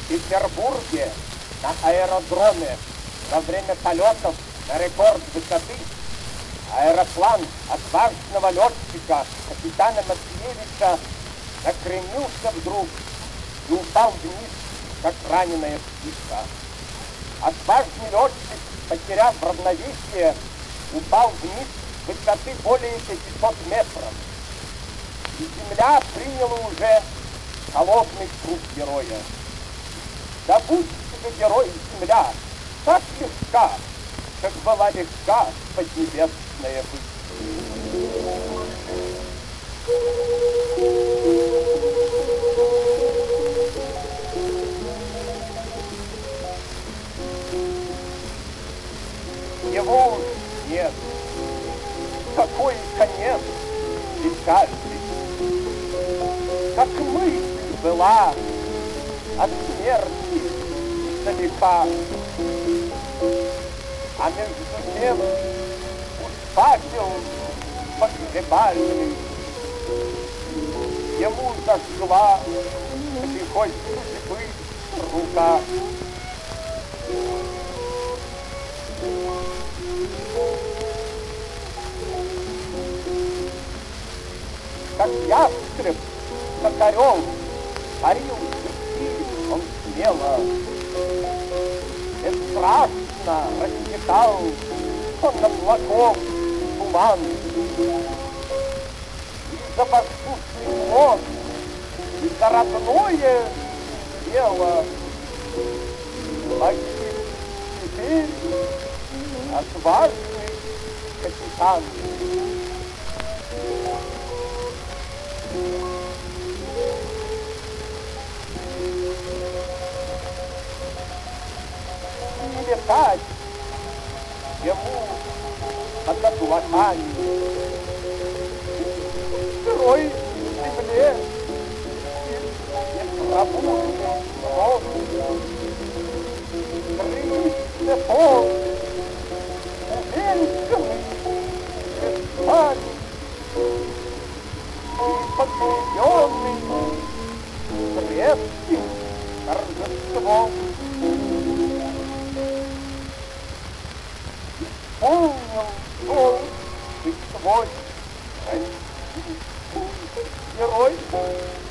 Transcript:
В Петербурге на аэродроме во время полетов на рекорд высоты аэроплан отважного летчика капитана Матвеевича накренился вдруг и упал вниз, как раненая птица. Отважный летчик, потеряв равновесие, упал вниз с высоты более 500 метров. И земля приняла уже холодный труп героя. Да будь тебе, герой, земля, так легка, как была легка поднебесная быть. Его уж нет. Какой конец печальный. Как мысль была от смерти далека. А между тем уж факел погребальный ему зажгла лихой судьбы рука. Как ястреб, как орел, парил идти он смело. Бесстрастно рассекал он облаков туман. И за воздушный флот, и за родное дело погиб теперь отважный капитан. Не летать ему под облаками. Сырой земле и пробудный рот. Крылья пол, увенчанный крестами и подведенный крепким торжеством. Исполнил долг ты свой, герой.